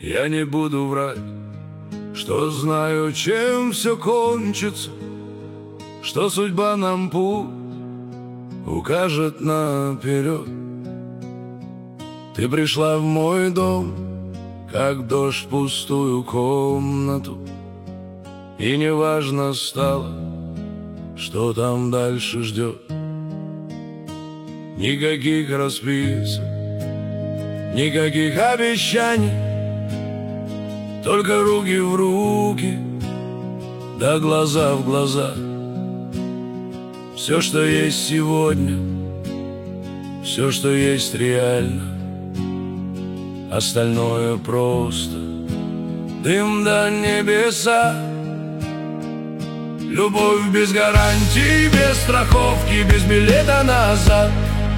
Я не буду врать, что знаю, чем все кончится, что судьба нам путь укажет наперед. Ты пришла в мой дом, как дождь в пустую комнату, и неважно стало, что там дальше ждет. Никаких расписок, никаких обещаний, только руки в руки, да глаза в глаза. Все, что есть сегодня, все, что есть реально, остальное просто дым до небеса. Любовь без гарантий, без страховки, без билета назад.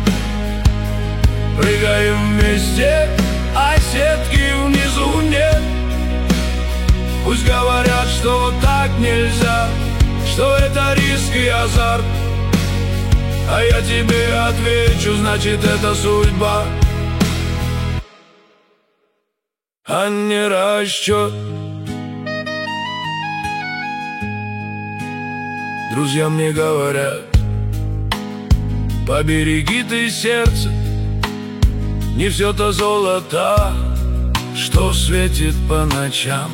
Прыгаем вместе, а сетки внизу нет. Пусть говорят, что так нельзя, что это риск и азарт, а я тебе отвечу, значит, это судьба, а не расчет. Друзья мне говорят: побереги ты сердце, не все то золото, что светит по ночам.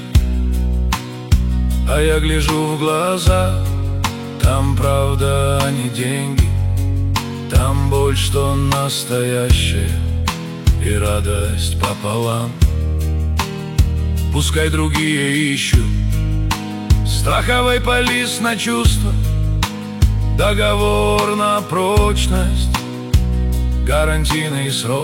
А я гляжу в глаза, там правда, а не деньги, там боль, что настоящая, и радость пополам. Пускай другие ищут страховой полис на чувства, договор на прочность, гарантийный срок.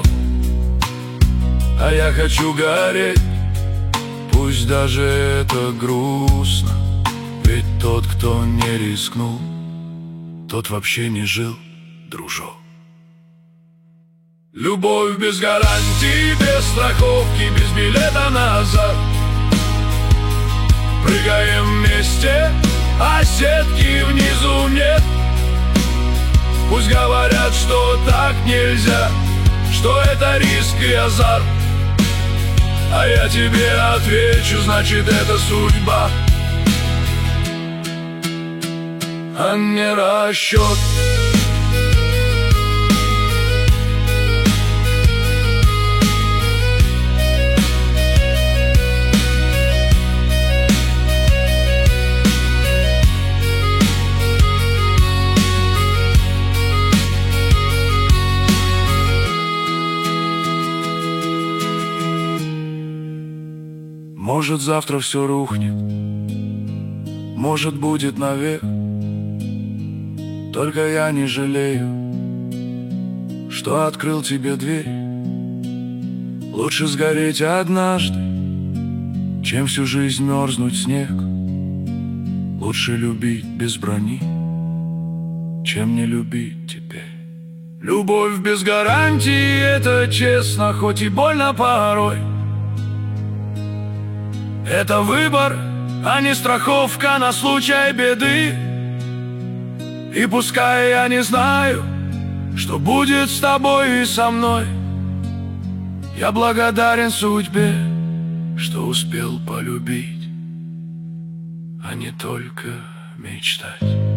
А я хочу гореть, пусть даже это грустно, ведь тот, кто не рискнул, тот вообще не жил, дружок. Любовь без гарантий, без страховки, без билета назад. Прыгаем вместе, а сетки внизу нет. Пусть говорят, что так нельзя, что это риск и азарт, а я тебе отвечу, значит, это судьба, а не расчет. Может, завтра все рухнет, может, будет навек. Только я не жалею, что открыл тебе дверь. Лучше сгореть однажды, чем всю жизнь мерзнуть в снег. Лучше любить без брони, чем не любить теперь. Любовь без гарантии — это честно, хоть и больно порой. Это выбор, а не страховка на случай беды. И пускай я не знаю, что будет с тобой и со мной, я благодарен судьбе, что успел полюбить, а не только мечтать.